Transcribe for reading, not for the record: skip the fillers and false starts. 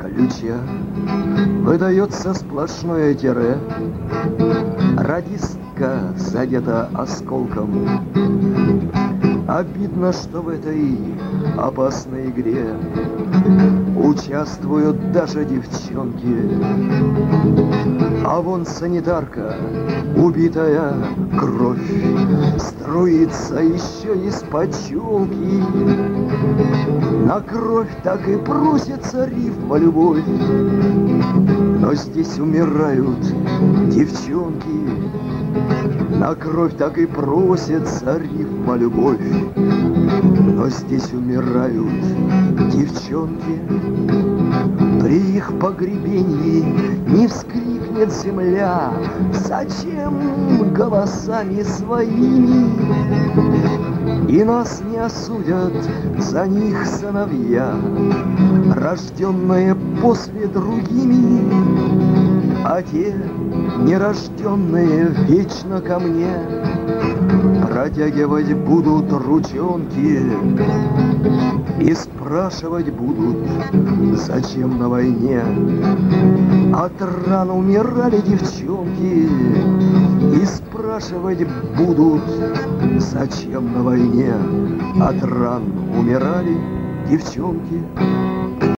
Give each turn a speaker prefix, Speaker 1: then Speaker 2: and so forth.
Speaker 1: ключа выдается сплошное тире. Радистка задета осколком. Обидно, что в этой опасной игре участвуют даже девчонки. А вон санитарка, убитая, кровь струится еще из-под челки. На кровь так и просится рифма любовь, но здесь умирают девчонки. На кровь так и просится рифма любовь, но здесь умирают девчонки. При их погребении не вскрикнет земля: зачем голосами своими? И нас не осудят за них сыновья, рожденные после другими. А те, нерожденные, вечно ко мне протягивать будут ручонки и спрашивать будут, зачем на войне от ран умирали девчонки. И спрашивать будут, зачем на войне от ран умирали девчонки.